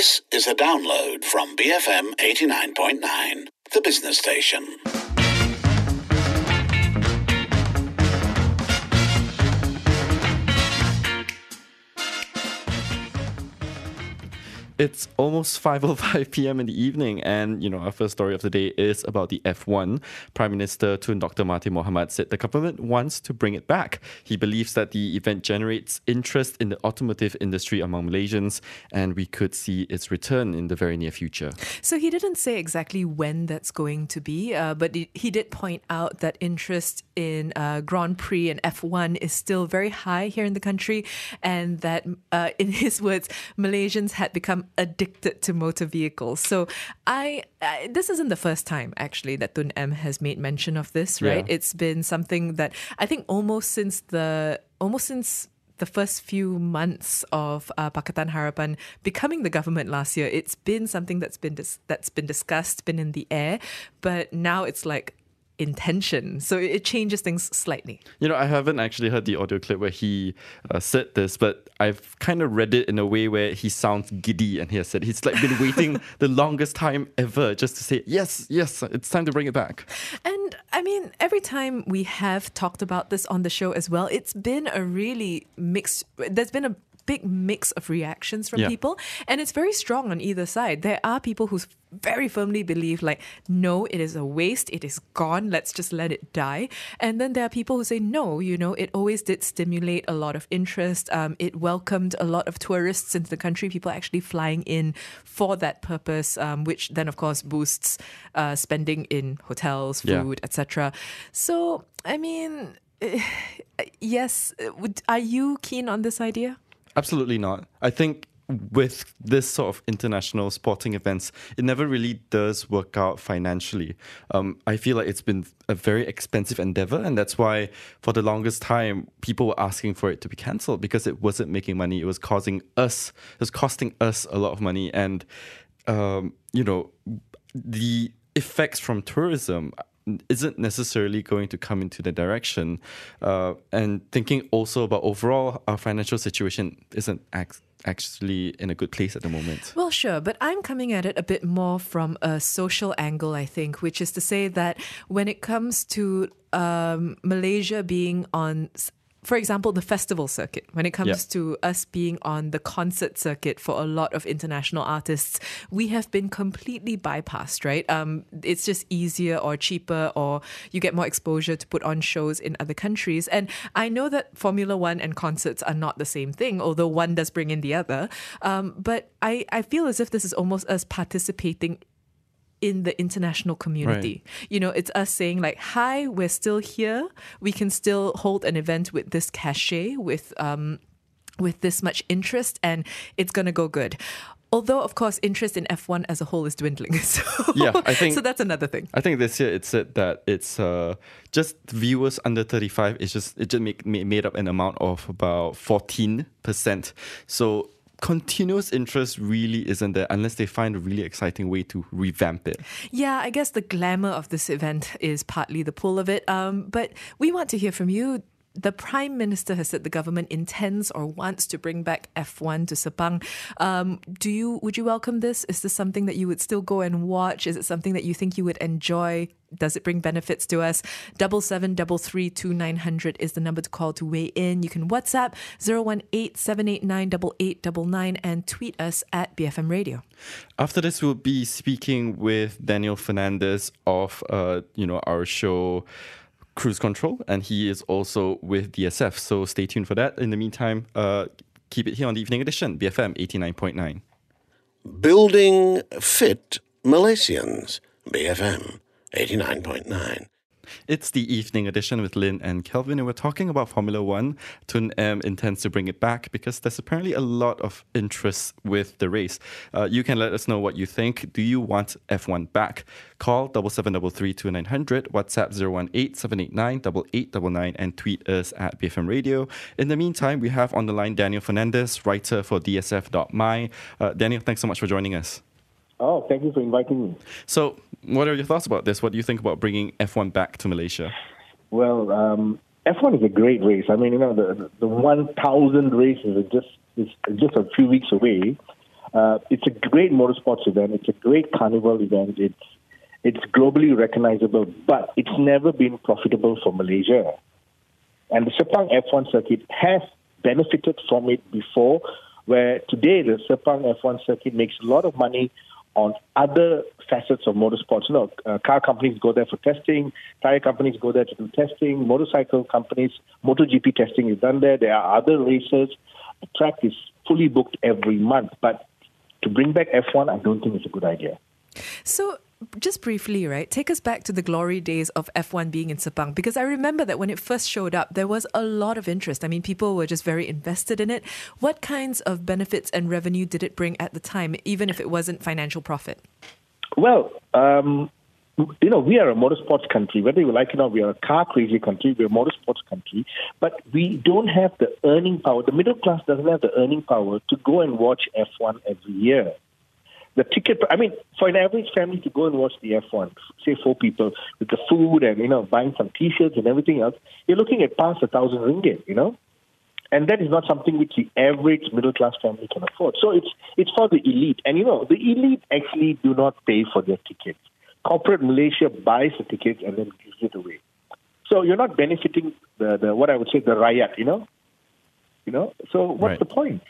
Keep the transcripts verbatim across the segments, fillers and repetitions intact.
This is a download from B F M eighty-nine point nine, the business station. It's almost five oh five p.m. in the evening, and, you know, our first story of the day is about the F one. Prime Minister Tun Doctor Mahathir Mohamad said the government wants to bring it back. He believes that the event generates interest in the automotive industry among Malaysians, and we could see its return in the very near future. So he didn't say exactly when that's going to be, uh, but he did point out that interest in uh, Grand Prix and F one is still very high here in the country, and that, uh, in his words, Malaysians had become addicted to motor vehicles. So I, I this isn't the first time actually that Tun M has made mention of this, right? Yeah. It's been something that I think almost since the almost since the first few months of uh, Pakatan Harapan becoming the government last year, it's been something that's been dis- that's been discussed, been in the air, but now it's like intention. So it changes things slightly. You know, I haven't actually heard the audio clip where he uh, said this, but I've kind of read it in a way where he sounds giddy, and he has said he's like been waiting the longest time ever just to say, yes, yes, it's time to bring it back. And I mean, every time we have talked about this on the show as well, it's been a really mixed, there's been a big mix of reactions from yeah. people, and it's very strong on either side. There are people who very firmly believe like, no, it is a waste, it is gone, let's just let it die. And then there are people who say, no, you know, it always did stimulate a lot of interest. Um, it welcomed a lot of tourists into the country, people actually flying in for that purpose, um, which then of course boosts uh, spending in hotels, food, yeah. et cetera. So, I mean, yes, are you keen on this idea? Absolutely not. I think with this sort of international sporting events, it never really does work out financially. Um, I feel like it's been a very expensive endeavor, and that's why for the longest time, people were asking for it to be cancelled because it wasn't making money. It was causing us, it was costing us a lot of money. And, um, you know, the effects from tourism isn't necessarily going to come into the direction. Uh, and thinking also about overall, our financial situation isn't ac- actually in a good place at the moment. Well, sure, but I'm coming at it a bit more from a social angle, I think, which is to say that when it comes to um, Malaysia being on, for example, the festival circuit, when it comes yeah. to us being on the concert circuit for a lot of international artists, we have been completely bypassed, right? Um, it's just easier or cheaper, or you get more exposure to put on shows in other countries. And I know that Formula One and concerts are not the same thing, although one does bring in the other. Um, but I, I feel as if this is almost us participating in the international community. Right. You know, it's us saying like, hi, we're still here. We can still hold an event with this cachet, with um, with this much interest, and it's going to go good. Although, of course, interest in F one as a whole is dwindling. So, yeah, I think, so that's another thing. I think this year it said that it's uh, just viewers under thirty-five. It's just it just make, made up an amount of about fourteen percent. So continuous interest really isn't there unless they find a really exciting way to revamp it. Yeah, I guess the glamour of this event is partly the pull of it. Um, but we want to hear from you. The Prime Minister has said the government intends or wants to bring back F one to Sepang. Um, do you would you welcome this? Is this something that you would still go and watch? Is it something that you think you would enjoy? Does it bring benefits to us? Double seven double three two nine hundred is the number to call to weigh in. You can WhatsApp zero one eight seven eight nine eight eight nine nine and tweet us at B F M Radio. After this, we'll be speaking with Daniel Fernandez of uh, you know our show Cruise Control, and he is also with D S F, so stay tuned for that. In the meantime, uh, keep it here on the Evening Edition, B F M eighty-nine point nine. Building fit Malaysians, B F M eighty-nine point nine. It's the Evening Edition with Lynn and Kelvin, and we're talking about Formula One. Tun M intends to bring it back because there's apparently a lot of interest with the race. Uh, you can let us know what you think. Do you want F one back? Call double seven double three two nine hundred, WhatsApp zero one eight seven eight nine eight eight nine nine, and tweet us at B F M Radio. In the meantime, we have on the line Daniel Fernandez, writer for D S F dot my. Uh, Daniel, thanks so much for joining us. Oh, thank you for inviting me. So, what are your thoughts about this? What do you think about bringing F one back to Malaysia? Well, um, F one is a great race. I mean, you know, the the one thousand race is just is just a few weeks away. Uh, it's a great motorsports event. It's a great carnival event. It's it's globally recognizable, but it's never been profitable for Malaysia. And the Sepang F one circuit has benefited from it before, where today the Sepang F one circuit makes a lot of money on other facets of motorsports. You know, uh, car companies go there for testing, tire companies go there to do testing, motorcycle companies, MotoGP testing is done there. There are other races. The track is fully booked every month. But to bring back F one, I don't think it's a good idea. So, just briefly, right, take us back to the glory days of F one being in Sepang, because I remember that when it first showed up, there was a lot of interest. I mean, people were just very invested in it. What kinds of benefits and revenue did it bring at the time, even if it wasn't financial profit? Well, um, you know, we are a motorsports country. Whether you like it or not, we are a car-crazy country. We're a motorsports country. But we don't have the earning power. The middle class doesn't have the earning power to go and watch F one every year. The ticket, I mean, for an average family to go and watch the F one, say four people, with the food and, you know, buying some T-shirts and everything else, you're looking at past a thousand ringgit, you know? And that is not something which the average middle-class family can afford. So it's it's for the elite. And, you know, the elite actually do not pay for their tickets. Corporate Malaysia buys the tickets and then gives it away. So you're not benefiting the, the what I would say, the rakyat, you know? You know? So what's Right. the point?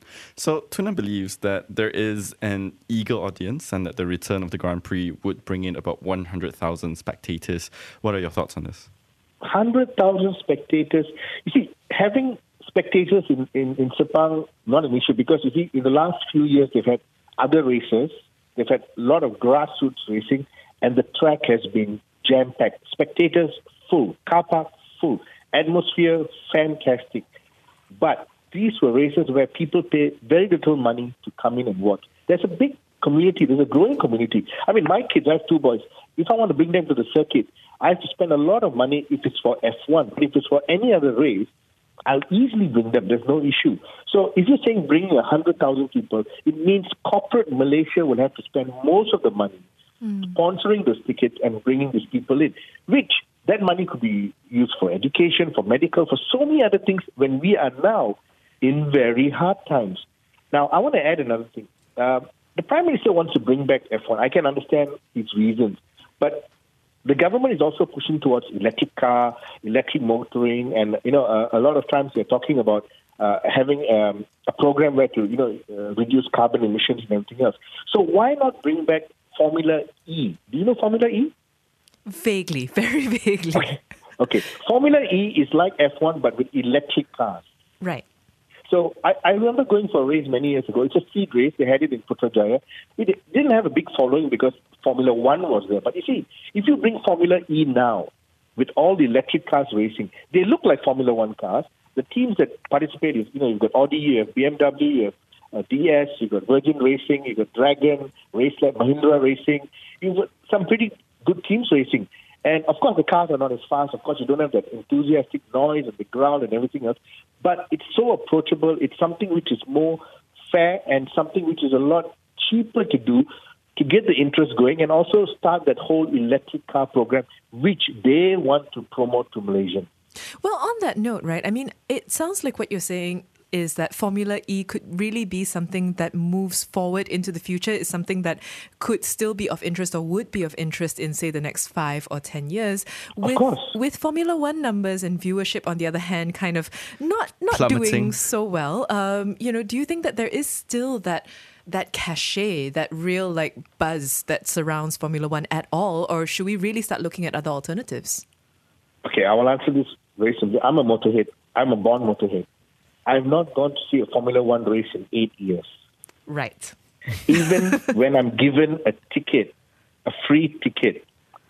So Tuna believes that there is an eager audience and that the return of the Grand Prix would bring in about one hundred thousand spectators. What are your thoughts on this? one hundred thousand spectators. You see, having spectators in, in, in Sepang, not an issue, because you see, in the last few years, they've had other races. They've had a lot of grassroots racing, and the track has been jam-packed. Spectators full, car park full, atmosphere fantastic. But these were races where people pay very little money to come in and watch. There's a big community. There's a growing community. I mean, my kids, I have two boys. If I want to bring them to the circuit, I have to spend a lot of money if it's for F one. But if it's for any other race, I'll easily bring them. There's no issue. So if you're saying bringing one hundred thousand people, it means corporate Malaysia will have to spend most of the money mm. sponsoring those tickets and bringing these people in, which that money could be used for education, for medical, for so many other things when we are now in very hard times. Now, I want to add another thing. Uh, the Prime Minister wants to bring back F one. I can understand his reasons. But the government is also pushing towards electric car, electric motoring, and, you know, uh, a lot of times they're talking about uh, having um, a program where to, you know, uh, reduce carbon emissions and everything else. So why not bring back Formula E? Do you know Formula E? Vaguely, very vaguely. Okay. okay. Formula E is like F one, but with electric cars. Right. So I, I remember going for a race many years ago. It's a feed race. They had it in Putrajaya. It didn't have a big following because Formula One was there. But you see, if you bring Formula E now with all the electric cars racing, they look like Formula One cars. The teams that participate is, you know, you've got Audi, you have B M W, you have uh, D S, you've got Virgin Racing, you've got Dragon, Raceland, Mahindra Racing. You've got some pretty good teams racing. And, of course, the cars are not as fast. Of course, you don't have that enthusiastic noise and the ground and everything else. But it's so approachable. It's something which is more fair and something which is a lot cheaper to do to get the interest going and also start that whole electric car program, which they want to promote to Malaysians. Well, on that note, right, I mean, it sounds like what you're saying is that Formula E could really be something that moves forward into the future, is something that could still be of interest or would be of interest in, say, the next five or ten years. With, of course. With Formula One numbers and viewership, on the other hand, kind of not not Plummeting. doing so well, um, you know, do you think that there is still that that cachet, that real like buzz that surrounds Formula One at all, or should we really start looking at other alternatives? Okay, I will answer this very simply. I'm a motorhead. I'm a born motorhead. I've not gone to see a Formula One race in eight years. Right. Even when I'm given a ticket, a free ticket,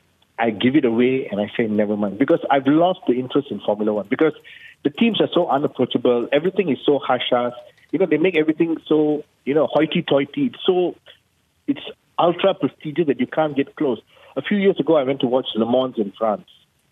I give it away and I say, never mind. Because I've lost the interest in Formula One. Because the teams are so unapproachable. Everything is so hush-hush. You know, they make everything so, you know, hoity-toity. It's so, it's ultra prestigious that you can't get close. A few years ago, I went to watch Le Mans in France.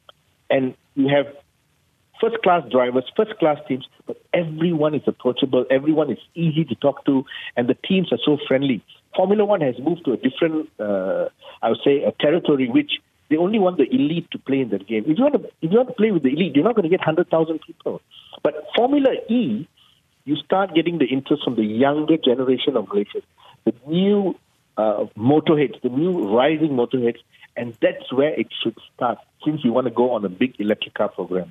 And you have first-class drivers, first-class teams, but everyone is approachable, everyone is easy to talk to, and the teams are so friendly. Formula One has moved to a different, uh, I would say, a territory which they only want the elite to play in that game. If you want to, if you want to play with the elite, you're not going to get one hundred thousand people. But Formula E, you start getting the interest from the younger generation of Malaysians, the new uh, motorheads, the new rising motorheads, and that's where it should start, since you want to go on a big electric car program.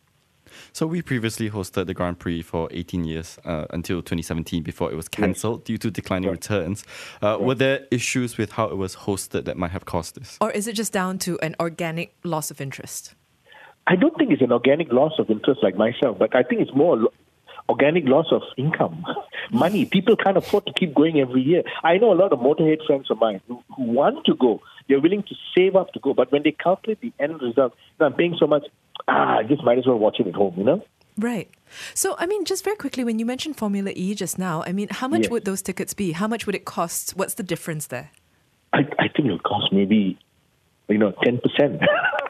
So we previously hosted the Grand Prix for eighteen years uh, until twenty seventeen before it was cancelled due to declining Right. returns. Uh, Right. Were there issues with how it was hosted that might have caused this? Or is it just down to an organic loss of interest? I don't think it's an organic loss of interest like myself, but I think it's more lo- organic loss of income. Money. People can't afford to keep going every year. I know a lot of motorhead friends of mine who, who want to go. They're willing to save up to go, but when they calculate the end result, you know, I'm paying so much, ah, I just might as well watch it at home, you know? Right. So, I mean, just very quickly, when you mentioned Formula E just now, I mean, how much Yes. would those tickets be? How much would it cost? What's the difference there? I, I think it'll cost maybe, you know, ten percent.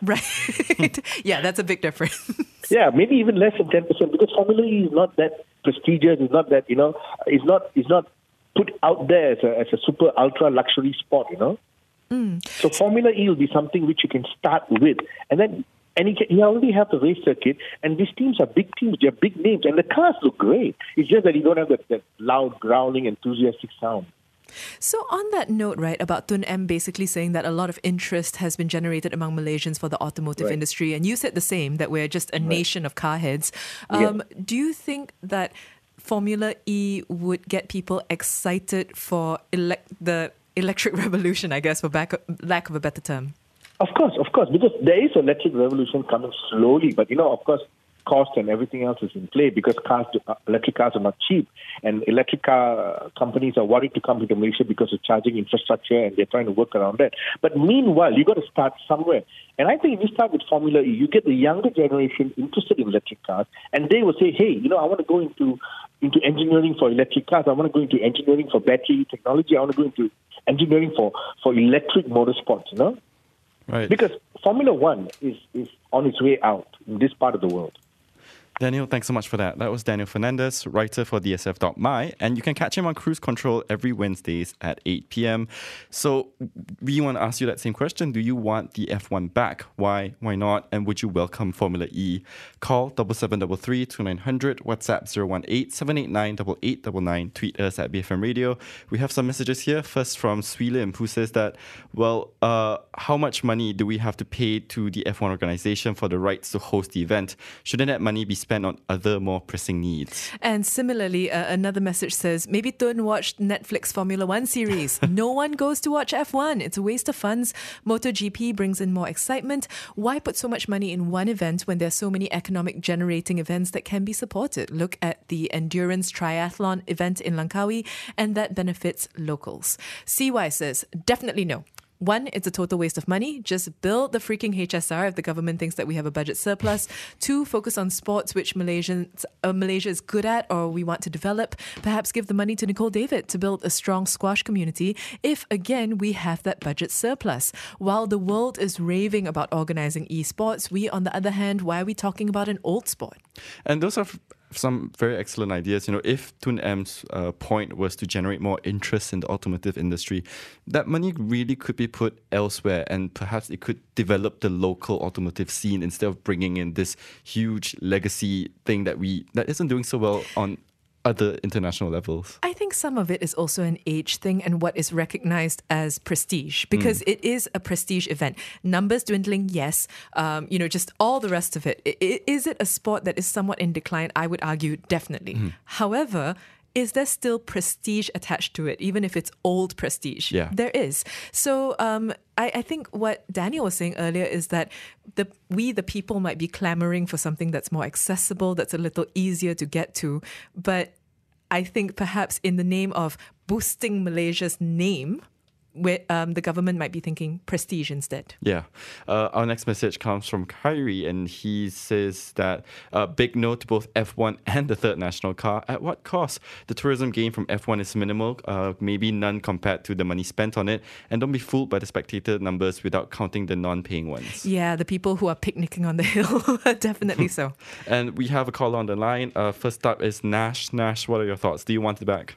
Right. Yeah, that's a big difference. Yeah, maybe even less than ten percent, because Formula E is not that prestigious. It's not that, you know, it's not it's not put out there as a, as a super ultra luxury sport, you know. Mm. So Formula E will be something which you can start with, and then and you, can, you already have the race circuit, and these teams are big teams. They're big names, and the cars look great. It's just that you don't have that, that loud, growling, enthusiastic sound. So on that note, right, about Tun M basically saying that a lot of interest has been generated among Malaysians for the automotive Right. industry, and you said the same, that we're just a Right. nation of car heads. Yeah. Um, Do you think that Formula E would get people excited for elect- the electric revolution, I guess, for back- lack of a better term? Of course, of course, because there is electric revolution coming slowly, but you know, of course, cost and everything else is in play because cars, uh, electric cars are not cheap, and electric car uh, companies are worried to come into Malaysia because of charging infrastructure, and they're trying to work around that. But meanwhile, you got to start somewhere, and I think if you start with Formula E, you get the younger generation interested in electric cars, and they will say, "Hey, you know, I want to go into into engineering for electric cars. I want to go into engineering for battery technology. I want to go into engineering for for electric motorsports." You know. Right. Because Formula One is, is on its way out in this part of the world. Daniel, thanks so much for that. That was Daniel Fernandez, writer for D S F dot M Y, and you can catch him on Cruise Control every Wednesdays at eight p.m. So we want to ask you that same question. Do you want the F one back? Why? Why not? And would you welcome Formula E? Call seven seven three three, two nine zero zero, WhatsApp zero one eight, seven eight nine, eight eight nine nine, tweet us at B F M Radio. We have some messages here. First from Swee Lim, who says that, well, uh, how much money do we have to pay to the F one organization for the rights to host the event? Shouldn't that money be spent on other more pressing needs? And similarly, uh, another message says, maybe Tun watched Netflix Formula One series. No one goes to watch F one. It's a waste of funds. MotoGP brings in more excitement. Why put so much money in one event when there's so many economic generating events that can be supported? Look at the Endurance Triathlon event in Langkawi, and that benefits locals. C Y says, definitely no. One, it's a total waste of money. Just build the freaking H S R if the government thinks that we have a budget surplus. Two, focus on sports which Malaysians, uh, Malaysia is good at or we want to develop. Perhaps give the money to Nicole David to build a strong squash community if, again, we have that budget surplus. While the world is raving about organising esports, we, on the other hand, why are we talking about an old sport? And those are f- some very excellent ideas. You know, if Tun M's uh, point was to generate more interest in the automotive industry, that money really could be put elsewhere, and perhaps it could develop the local automotive scene instead of bringing in this huge legacy thing that we that isn't doing so well on other international levels. I think some of it is also an age thing and what is recognized as prestige, because mm. it is a prestige event. Numbers dwindling, yes. Um, you know, just all the rest of it. I, I, is it a sport that is somewhat in decline? I would argue definitely. Mm. However, is there still prestige attached to it, even if it's old prestige? Yeah. There is. So um, I, I think what Daniel was saying earlier is that the we, the people, might be clamoring for something that's more accessible, that's a little easier to get to. But I think perhaps in the name of boosting Malaysia's name, where um, the government might be thinking prestige instead. Yeah. Uh, our next message comes from Kyrie, and he says that uh, big no to both F one and the third national car. At what cost? The tourism gain from F one is minimal, uh, maybe none compared to the money spent on it. And don't be fooled by the spectator numbers without counting the non-paying ones. Yeah, the people who are picnicking on the hill. Definitely so. And we have a caller on the line. Uh, first up is Nash. Nash, what are your thoughts? Do you want it back?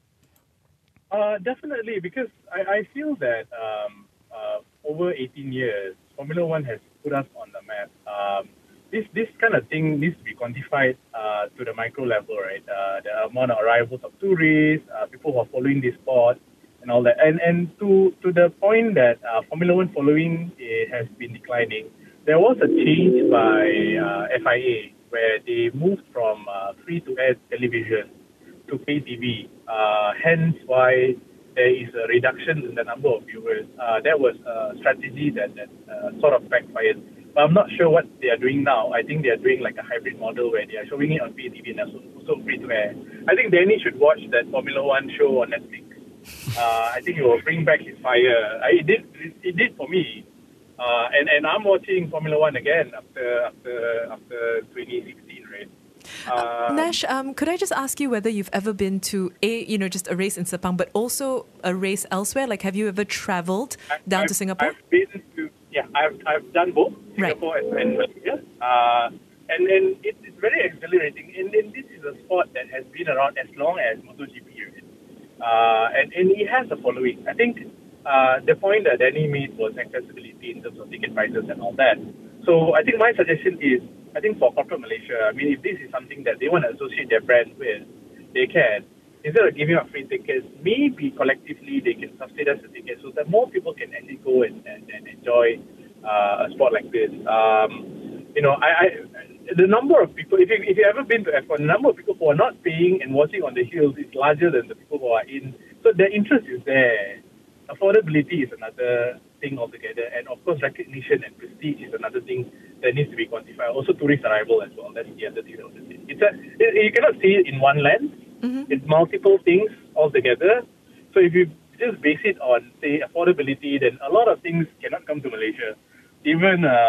Uh, definitely, because I, I feel that um, uh, over eighteen years, Formula One has put us on the map. Um, this this kind of thing needs to be quantified uh, to the micro level, right? Uh, the amount of arrivals of tourists, uh, people who are following this sport, and all that. And and to to the point that uh, Formula One following uh, has been declining, there was a change by uh, F I A where they moved from uh, free-to-air television to pay T V. Uh, hence why there is a reduction in the number of viewers. Uh, that was a strategy that, that uh, sort of backfired. But I'm not sure what they are doing now. I think they are doing like a hybrid model where they are showing it on pay T V and also, also free-to-air. I think Danny should watch that Formula One show on Netflix. Uh, I think it will bring back his fire. I, it did. It, it did for me. Uh, and and I'm watching Formula One again after after after twenty sixteen, right? Uh, Nash, um, could I just ask you whether you've ever been to a, you know, just a race in Sepang, but also a race elsewhere? Like, have you ever travelled down I've, to Singapore? I've been to, yeah, I've I've done both Singapore right. and, and Malaysia. Uh, and and it, it's very exhilarating. And, and this is a sport that has been around as long as MotoGP, right? Uh, and and it has a following. I think uh, the point that Danny made was accessibility in terms of ticket prices and all that. So I think my suggestion is, I think for corporate Malaysia, I mean, if this is something that they want to associate their brand with, they can. Instead of giving out free tickets, maybe collectively they can subsidize the tickets so that more people can actually go and, and, and enjoy uh, a sport like this. Um, you know, I, I the number of people, if, you, if you've ever been to F one, the number of people who are not paying and watching on the hills is larger than the people who are in. So the interest is there. Affordability is another thing altogether, and of course recognition and prestige is another thing that needs to be quantified. Also tourist arrival as well. That's the other thing. It's a, it, you cannot see it in one lens. Mm-hmm. It's multiple things altogether. So if you just base it on, say, affordability, then a lot of things cannot come to Malaysia. Even uh,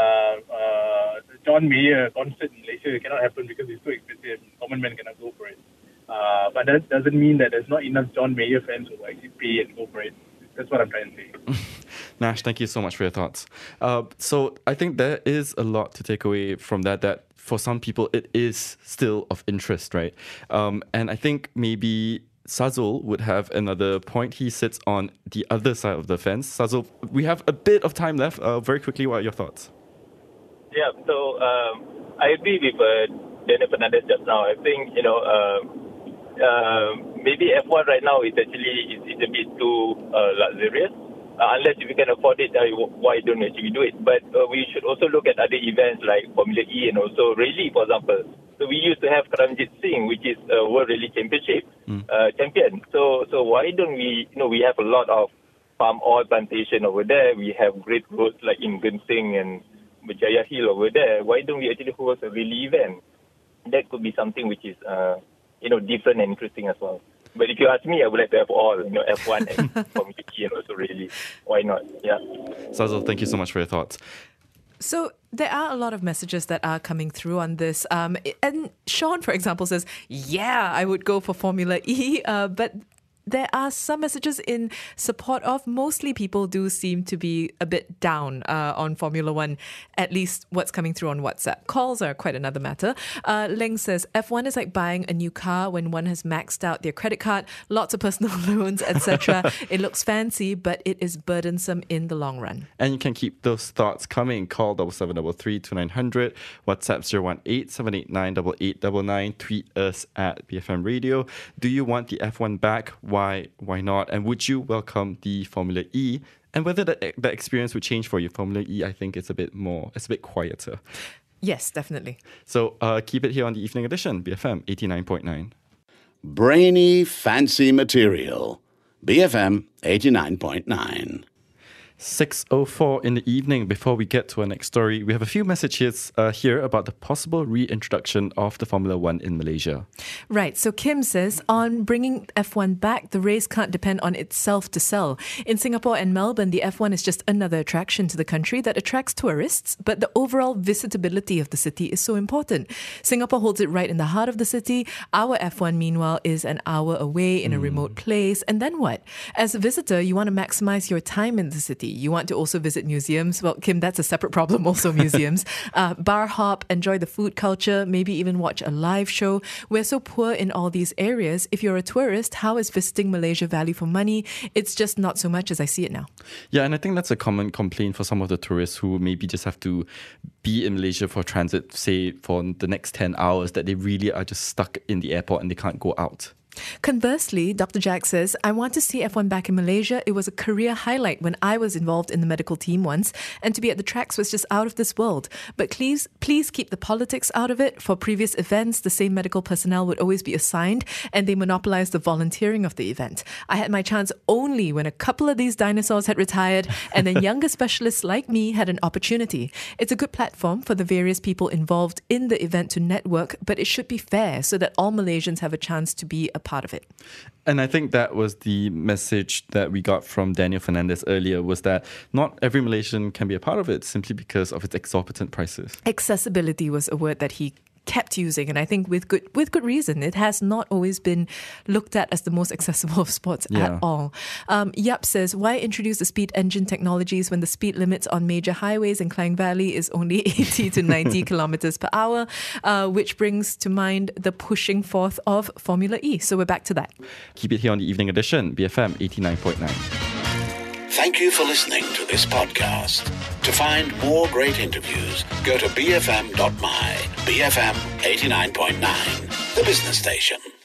uh, John Mayer concert in Malaysia cannot happen because it's too expensive. Common man cannot go for it. Uh, but that doesn't mean that there's not enough John Mayer fans who will actually pay and go for it. That's what I'm trying to say. Nash, thank you so much for your thoughts. Uh, so I think there is a lot to take away from that, that for some people it is still of interest, right? Um, and I think maybe Sazul would have another point. He sits on the other side of the fence. Sazul, we have a bit of time left. Uh, very quickly, what are your thoughts? Yeah, so um, I agree with uh, Daniel Fernandez just now. I think, you know, uh, Uh, maybe F one right now is actually is, is a bit too uh, luxurious. Uh, unless if you can afford it, uh, why don't you actually do it? But uh, we should also look at other events like Formula E and also Rally, for example. So we used to have Karamjit Singh, which is a World Rally Championship mm. uh, champion. So so why don't we? You know, we have a lot of palm oil plantation over there. We have great roads like in Gensing and Berjaya Hill over there. Why don't we actually host a rally event? That could be something which is Uh, you know, different and interesting as well. But if you ask me, I would like to have all, you know, F one and Formula E and also really. Why not? Yeah. Sazul, thank you so much for your thoughts. So there are a lot of messages that are coming through on this. Um, and Sean, for example, says, yeah, I would go for Formula E, uh, but there are some messages in support of. Mostly people do seem to be a bit down uh, on Formula One, at least what's coming through on WhatsApp. Calls are quite another matter. Uh, Leng says, F one is like buying a new car when one has maxed out their credit card, lots of personal loans, et cetera. It looks fancy, but it is burdensome in the long run. And you can keep those thoughts coming. Call double seven double three two nine hundred, WhatsApp zero one eight seven eight nine eight eight nine nine, tweet us at B F M Radio. Do you want the F one back? Why, why not? And would you welcome the Formula E? And whether the, the experience would change for you. Formula E, I think it's a bit more, it's a bit quieter. Yes, definitely. So uh, keep it here on the Evening Edition, B F M eighty-nine point nine. Brainy, fancy material. B F M eighty-nine point nine. six oh four in the evening. Before we get to our next story, we have a few messages uh, here about the possible reintroduction of the Formula One in Malaysia. Right. So Kim says, on bringing F one back, the race can't depend on itself to sell. In Singapore and Melbourne, the F one is just another attraction to the country that attracts tourists, but the overall visitability of the city is so important. Singapore holds it right in the heart of the city. Our F one, meanwhile, is an hour away in a mm. remote place. And then what? As a visitor, you want to maximize your time in the city. You want to also visit museums? Well, Kim, that's a separate problem, also museums. uh, bar hop, enjoy the food culture, maybe even watch a live show. We're so poor in all these areas. If you're a tourist, how is visiting Malaysia value for money? It's just not so much as I see it now. Yeah, and I think that's a common complaint for some of the tourists who maybe just have to be in Malaysia for transit, say, for the next ten hours, that they really are just stuck in the airport and they can't go out. Conversely, Doctor Jack says, I want to see F one back in Malaysia. It was a career highlight when I was involved in the medical team once, and to be at the tracks was just out of this world. But please, please keep the politics out of it. For previous events, the same medical personnel would always be assigned, and they monopolized the volunteering of the event. I had my chance only when a couple of these dinosaurs had retired, and then younger specialists like me had an opportunity. It's a good platform for the various people involved in the event to network, but it should be fair so that all Malaysians have a chance to be a part of it. And I think that was the message that we got from Daniel Fernandez earlier, was that not every Malaysian can be a part of it simply because of its exorbitant prices. Accessibility was a word that he kept using, and I think with good with good reason. It has not always been looked at as the most accessible of sports Yeah. at all. Um, Yap says, why introduce the speed engine technologies when the speed limits on major highways in Klang Valley is only eighty to ninety kilometers per hour, uh, which brings to mind the pushing forth of Formula E. So we're back to that. Keep it here on the Evening Edition, B F M eighty-nine point nine. Thank you for listening to this podcast. To find more great interviews, go to b f m dot my. B F M eighty-nine point nine, the business station.